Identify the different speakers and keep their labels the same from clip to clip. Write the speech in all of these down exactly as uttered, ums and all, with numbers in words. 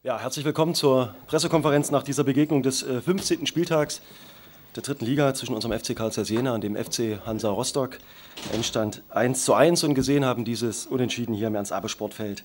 Speaker 1: Ja, herzlich willkommen zur Pressekonferenz nach dieser Begegnung des äh, fünfzehnten Spieltags der dritten Liga zwischen unserem F C Carl Zeiss Jena und dem F C Hansa Rostock. Endstand eins zu eins und gesehen haben dieses Unentschieden hier im Ernst-Abbe-Sportfeld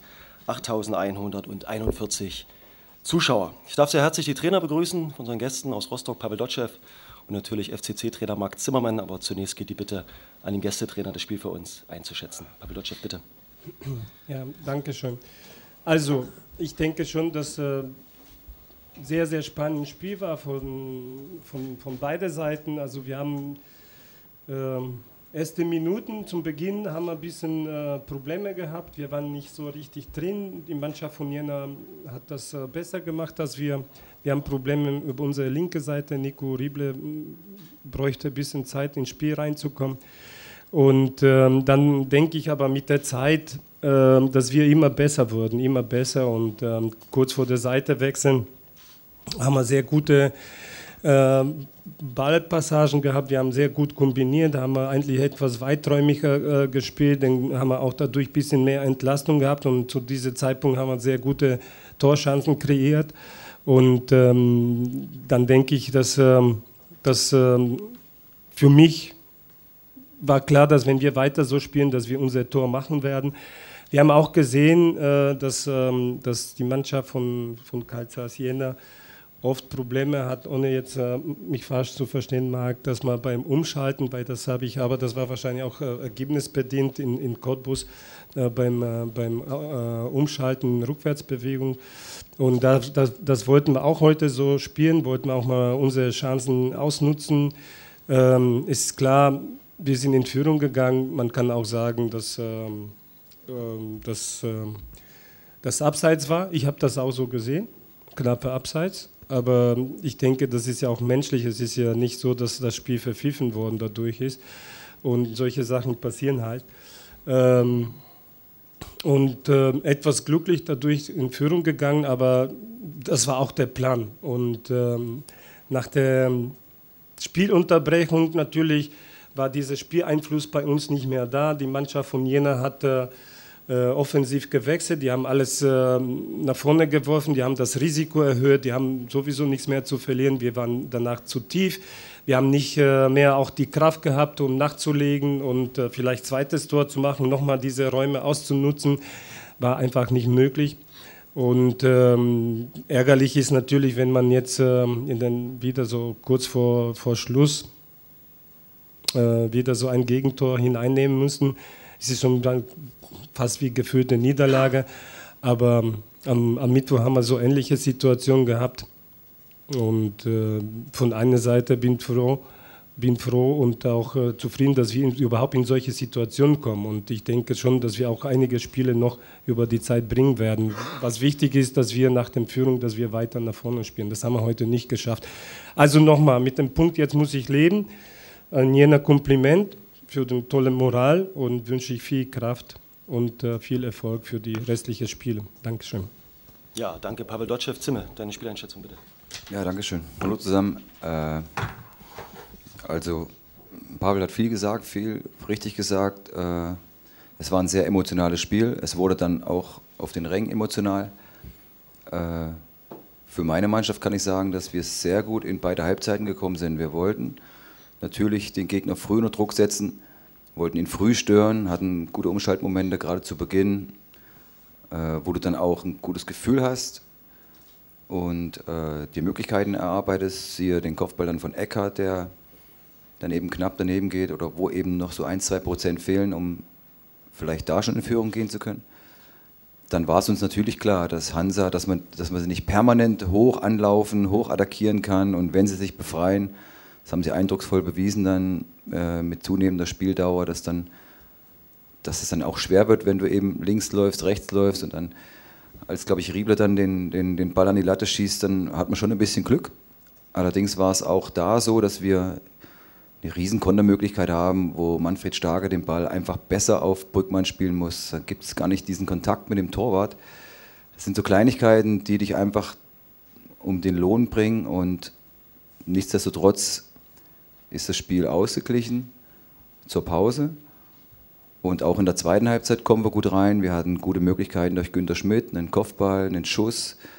Speaker 1: achttausendeinhunderteinundvierzig Zuschauer. Ich darf sehr herzlich die Trainer begrüßen, von unseren Gästen aus Rostock, Pavel Dotschew und natürlich F C C-Trainer Marc Zimmermann. Aber zunächst geht die Bitte an den Gästetrainer, das Spiel für uns einzuschätzen. Pavel Dotschew, bitte.
Speaker 2: Ja, danke schön. Also, ich denke schon, dass äh, sehr, sehr spannendes Spiel war von, von, von beiden Seiten. Also wir haben äh, erste Minuten zum Beginn haben wir ein bisschen äh, Probleme gehabt. Wir waren nicht so richtig drin. Die Mannschaft von Jena hat das äh, besser gemacht als wir. Wir haben Probleme über unsere linke Seite. Nico Rieble bräuchte ein bisschen Zeit, ins Spiel reinzukommen. Und ähm, dann denke ich aber mit der Zeit, äh, dass wir immer besser wurden, immer besser. Und ähm, kurz vor der Seite wechseln haben wir sehr gute äh, Ballpassagen gehabt. Wir haben sehr gut kombiniert, haben wir eigentlich etwas weiträumiger äh, gespielt. Dann haben wir auch dadurch ein bisschen mehr Entlastung gehabt. Und zu diesem Zeitpunkt haben wir sehr gute Torchancen kreiert. Und ähm, dann denke ich, dass, ähm, dass ähm, für mich war klar, dass wenn wir weiter so spielen, dass wir unser Tor machen werden. Wir haben auch gesehen, äh, dass, ähm, dass die Mannschaft von, von Carl Zeiss Jena oft Probleme hat, ohne jetzt äh, mich falsch zu verstehen mag, dass man beim Umschalten, weil das habe ich, aber das war wahrscheinlich auch äh, ergebnisbedingt in, in Cottbus, äh, beim, äh, beim äh, Umschalten, Rückwärtsbewegung. Und das, das, das wollten wir auch heute so spielen, wollten wir auch mal unsere Chancen ausnutzen. Ähm, ist klar, wir sind in Führung gegangen. Man kann auch sagen, dass ähm, ähm, das ähm, das Abseits war. Ich habe das auch so gesehen, knappe Abseits. Aber ich denke, das ist ja auch menschlich. Es ist ja nicht so, dass das Spiel verpfiffen worden dadurch ist. Und solche Sachen passieren halt. Ähm, und äh, etwas glücklich dadurch in Führung gegangen, aber das war auch der Plan. Und ähm, nach der Spielunterbrechung natürlich war dieser Spieleinfluss bei uns nicht mehr da. Die Mannschaft von Jena hat äh, offensiv gewechselt, die haben alles äh, nach vorne geworfen, die haben das Risiko erhöht, die haben sowieso nichts mehr zu verlieren. Wir waren danach zu tief, wir haben nicht äh, mehr auch die Kraft gehabt, um nachzulegen und äh, vielleicht zweites Tor zu machen, nochmal diese Räume auszunutzen, war einfach nicht möglich. Und ähm, ärgerlich ist natürlich, wenn man jetzt äh, in den, wieder so kurz vor, vor Schluss wieder so ein Gegentor hineinnehmen müssen. Es ist schon dann fast wie gefühlte Niederlage, aber am, am Mittwoch haben wir so ähnliche Situationen gehabt und äh, von einer Seite bin ich froh, bin froh und auch äh, zufrieden, dass wir in, überhaupt in solche Situationen kommen und ich denke schon, dass wir auch einige Spiele noch über die Zeit bringen werden. Was wichtig ist, dass wir nach der Führung, dass wir weiter nach vorne spielen. Das haben wir heute nicht geschafft. Also nochmal, mit dem Punkt, jetzt muss ich leben. Ein Jena Kompliment für die tolle Moral und wünsche ich viel Kraft und äh, viel Erfolg für die restlichen Spiele. Dankeschön.
Speaker 1: Ja, danke. Pavel Dotschew, Zimme, deine Spieleinschätzung bitte.
Speaker 3: Ja, danke schön. Hallo zusammen. Äh, also, Pavel hat viel gesagt, viel richtig gesagt. Äh, es war ein sehr emotionales Spiel. Es wurde dann auch auf den Rängen emotional. Äh, für meine Mannschaft kann ich sagen, dass wir sehr gut in beide Halbzeiten gekommen sind. Wir wollten natürlich den Gegner früh unter Druck setzen, wollten ihn früh stören, hatten gute Umschaltmomente, gerade zu Beginn, äh, wo du dann auch ein gutes Gefühl hast und äh, die Möglichkeiten erarbeitest, siehe den Kopfball dann von Eckhardt, der dann eben knapp daneben geht oder wo eben noch so ein, zwei Prozent fehlen, um vielleicht da schon in Führung gehen zu können. Dann war es uns natürlich klar, dass Hansa, dass man, dass man sie nicht permanent hoch anlaufen, hoch attackieren kann und wenn sie sich befreien, das haben sie eindrucksvoll bewiesen dann äh, mit zunehmender Spieldauer, dass, dann, dass es dann auch schwer wird, wenn du eben links läufst, rechts läufst und dann, als glaube ich Rieble dann den, den, den Ball an die Latte schießt, dann hat man schon ein bisschen Glück. Allerdings war es auch da so, dass wir eine riesen Kontermöglichkeit haben, wo Manfred Starke den Ball einfach besser auf Brückmann spielen muss. Da gibt es gar nicht diesen Kontakt mit dem Torwart. Das sind so Kleinigkeiten, die dich einfach um den Lohn bringen und nichtsdestotrotz ist das Spiel ausgeglichen zur Pause und auch in der zweiten Halbzeit kommen wir gut rein. Wir hatten gute Möglichkeiten durch Günter Schmidt, einen Kopfball, einen Schuss,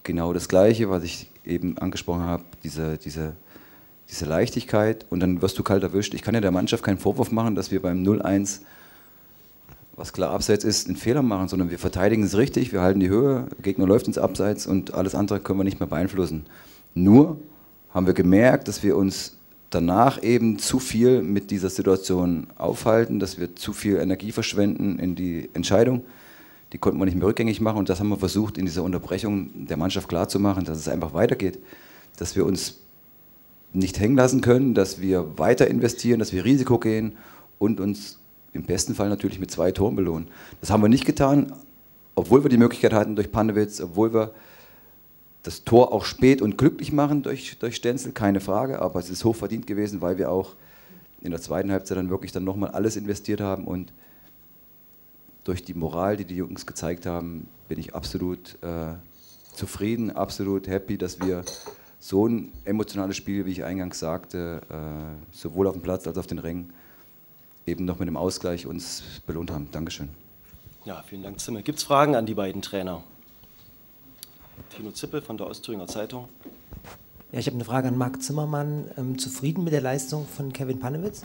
Speaker 3: genau das Gleiche, was ich eben angesprochen habe, diese, diese, diese Leichtigkeit, und dann wirst du kalt erwischt. Ich kann ja der Mannschaft keinen Vorwurf machen, dass wir beim null eins, was klar abseits ist, einen Fehler machen, sondern wir verteidigen es richtig, wir halten die Höhe, der Gegner läuft ins Abseits und alles andere können wir nicht mehr beeinflussen. Nur haben wir gemerkt, dass wir uns danach eben zu viel mit dieser Situation aufhalten, dass wir zu viel Energie verschwenden in die Entscheidung. Die konnten wir nicht mehr rückgängig machen, und das haben wir versucht, in dieser Unterbrechung der Mannschaft klarzumachen, dass es einfach weitergeht, dass wir uns nicht hängen lassen können, dass wir weiter investieren, dass wir Risiko gehen und uns im besten Fall natürlich mit zwei Toren belohnen. Das haben wir nicht getan, obwohl wir die Möglichkeit hatten durch Panewitz, obwohl wir das Tor auch spät und glücklich machen durch, durch Stenzel, keine Frage, aber es ist hochverdient gewesen, weil wir auch in der zweiten Halbzeit dann wirklich dann nochmal alles investiert haben, und durch die Moral, die die Jungs gezeigt haben, bin ich absolut äh, zufrieden, absolut happy, dass wir so ein emotionales Spiel, wie ich eingangs sagte, äh, sowohl auf dem Platz als auch auf den Rängen, eben noch mit dem Ausgleich uns belohnt haben. Dankeschön.
Speaker 1: Ja, vielen Dank, Zimmer. Gibt es Fragen an die beiden Trainer? Tino Zippe von der Ostthüringer Zeitung.
Speaker 4: Ja, ich habe eine Frage an Marc Zimmermann. Ähm, zufrieden mit der Leistung von Kevin Panewitz?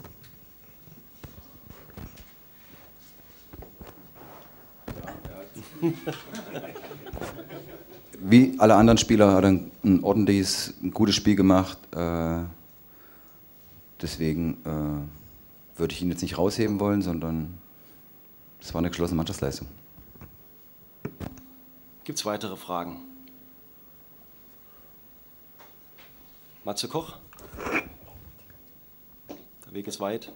Speaker 3: Wie alle anderen Spieler hat er ein, ein ordentliches, ein gutes Spiel gemacht. Äh, deswegen äh, würde ich ihn jetzt nicht rausheben wollen, sondern es war eine geschlossene Mannschaftsleistung.
Speaker 1: Gibt es weitere Fragen? Matze Koch? Der Weg ist weit.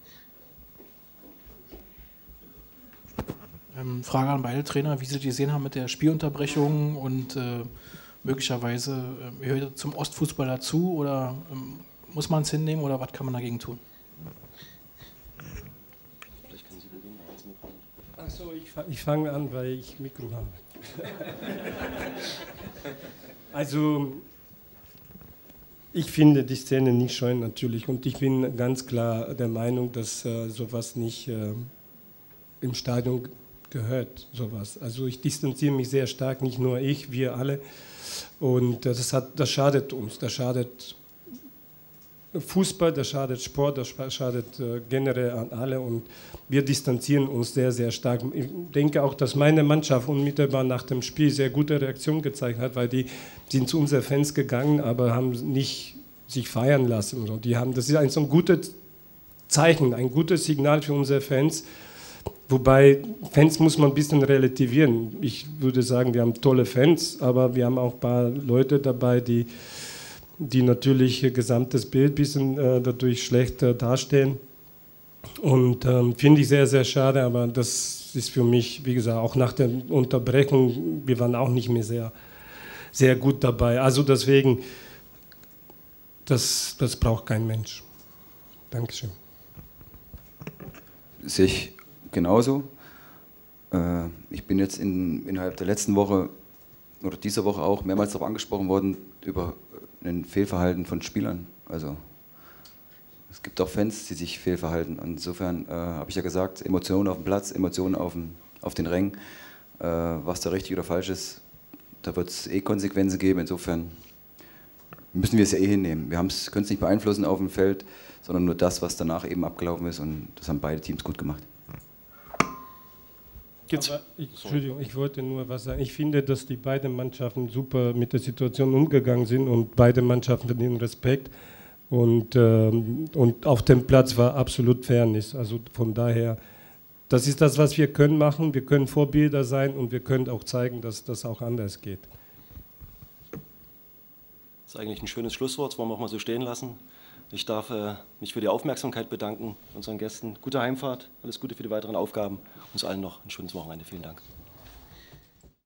Speaker 5: Ähm, Frage an beide Trainer, wie Sie die gesehen haben mit der Spielunterbrechung und äh, möglicherweise äh, gehört zum Ostfußball dazu, oder ähm, muss man es hinnehmen, oder was kann man dagegen tun?
Speaker 1: Vielleicht können Sie beginnen.
Speaker 2: Achso, ich, fa ich fange an, weil ich Mikro habe. Also, ich finde die Szene nicht schön natürlich, und ich bin ganz klar der Meinung, dass äh, sowas nicht äh, im Stadion gehört, sowas. Also ich distanziere mich sehr stark, nicht nur ich, wir alle, und das, hat, das schadet uns, das schadet Fußball, das schadet Sport, das schadet äh, generell an alle, und wir distanzieren uns sehr, sehr stark. Ich denke auch, dass meine Mannschaft unmittelbar nach dem Spiel sehr gute Reaktion gezeigt hat, weil die sind zu unseren Fans gegangen, aber haben nicht sich feiern lassen. Und die haben, das ist ein so ein gutes Zeichen, ein gutes Signal für unsere Fans. Wobei, Fans muss man ein bisschen relativieren. Ich würde sagen, wir haben tolle Fans, aber wir haben auch ein paar Leute dabei, die, die natürlich ihr gesamtes Bild ein bisschen äh, dadurch schlecht äh, darstellen. Und ähm, finde ich sehr, sehr schade, aber das ist für mich, wie gesagt, auch nach der Unterbrechung, wir waren auch nicht mehr sehr, sehr gut dabei. Also deswegen, das, das braucht kein Mensch. Dankeschön.
Speaker 3: Sehe ich genauso. Äh, ich bin jetzt in, innerhalb der letzten Woche oder dieser Woche auch mehrmals darauf angesprochen worden, über ein Fehlverhalten von Spielern. Also es gibt auch Fans, die sich fehlverhalten. Und insofern äh, habe ich ja gesagt, Emotionen auf dem Platz, Emotionen auf, dem, auf den Rängen, äh, was da richtig oder falsch ist, da wird es eh Konsequenzen geben. Insofern müssen wir es ja eh hinnehmen. Wir können es nicht beeinflussen auf dem Feld, sondern nur das, was danach eben abgelaufen ist, und das haben beide Teams gut gemacht.
Speaker 2: Gibt's? Aber ich, Entschuldigung, ich wollte nur was sagen. Ich finde, dass die beiden Mannschaften super mit der Situation umgegangen sind, und beide Mannschaften verdienen Respekt. Und, ähm, und auf dem Platz war absolut Fairness. Also von daher, das ist das, was wir können machen. Wir können Vorbilder sein, und wir können auch zeigen, dass das auch anders geht.
Speaker 1: Das ist eigentlich ein schönes Schlusswort, das wollen wir auch mal so stehen lassen. Ich darf äh, mich für die Aufmerksamkeit bedanken, unseren Gästen. Gute Heimfahrt, alles Gute für die weiteren Aufgaben. Uns allen noch ein schönes Wochenende. Vielen Dank.